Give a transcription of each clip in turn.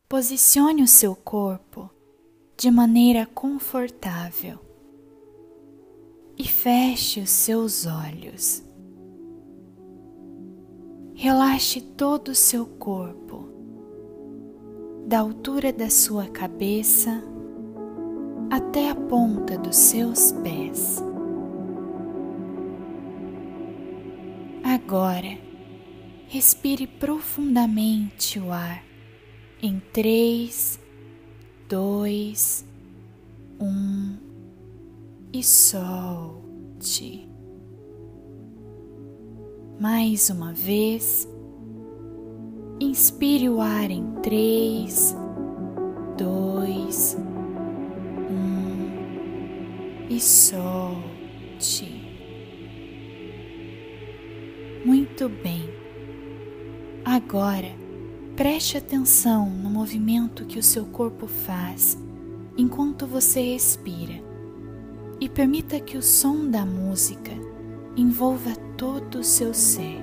Posicione o seu corpo de maneira confortável e feche os seus olhos. Relaxe todo o seu corpo, da altura da sua cabeça até a ponta dos seus pés. Agora, respire profundamente o ar em 3, 2, 1 e solte. Mais uma vez, inspire o ar em 3, 2, 1 e solte. Muito bem. Agora, preste atenção no movimento que o seu corpo faz enquanto você respira e permita que o som da música envolva todo o seu ser.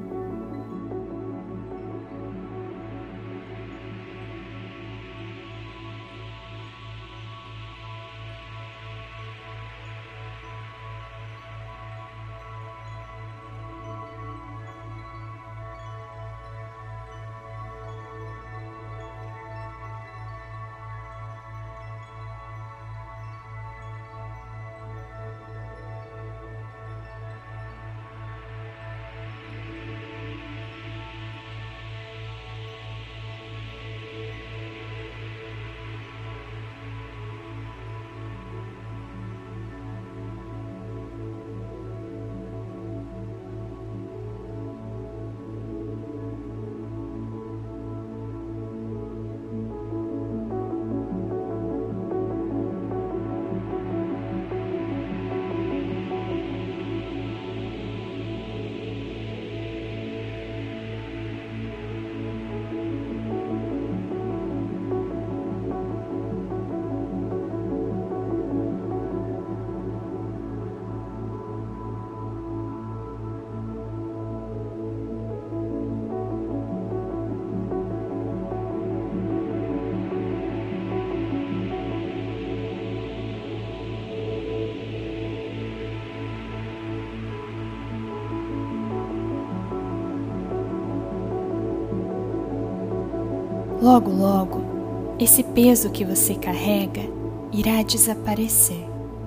Logo, logo, esse peso que você carrega irá desaparecer.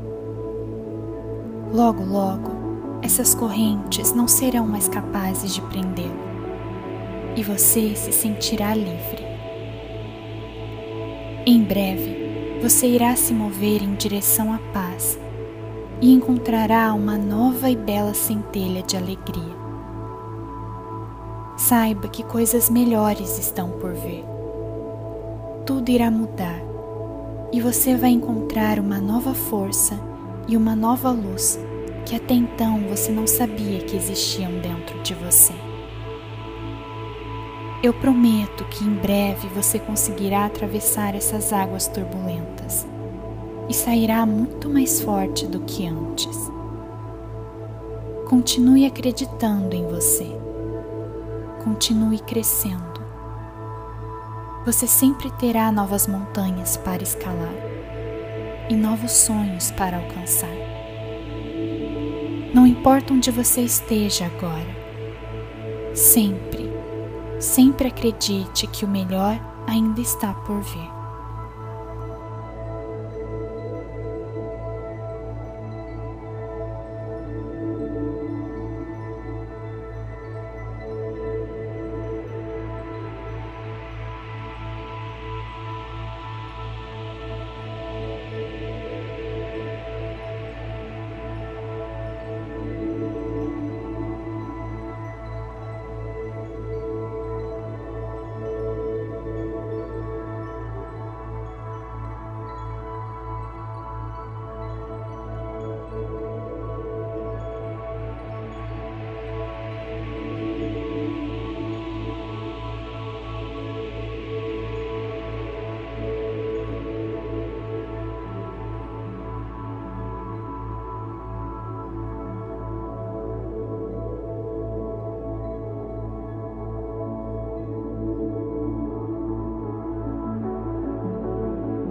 Logo, logo, essas correntes não serão mais capazes de prendê-lo e você se sentirá livre. Em breve, você irá se mover em direção à paz e encontrará uma nova e bela centelha de alegria. Saiba que coisas melhores estão por vir. Tudo irá mudar e você vai encontrar uma nova força e uma nova luz que até então você não sabia que existiam dentro de você. Eu prometo que em breve você conseguirá atravessar essas águas turbulentas e sairá muito mais forte do que antes. Continue acreditando em você. Continue crescendo. Você sempre terá novas montanhas para escalar e novos sonhos para alcançar. Não importa onde você esteja agora, sempre acredite que o melhor ainda está por vir.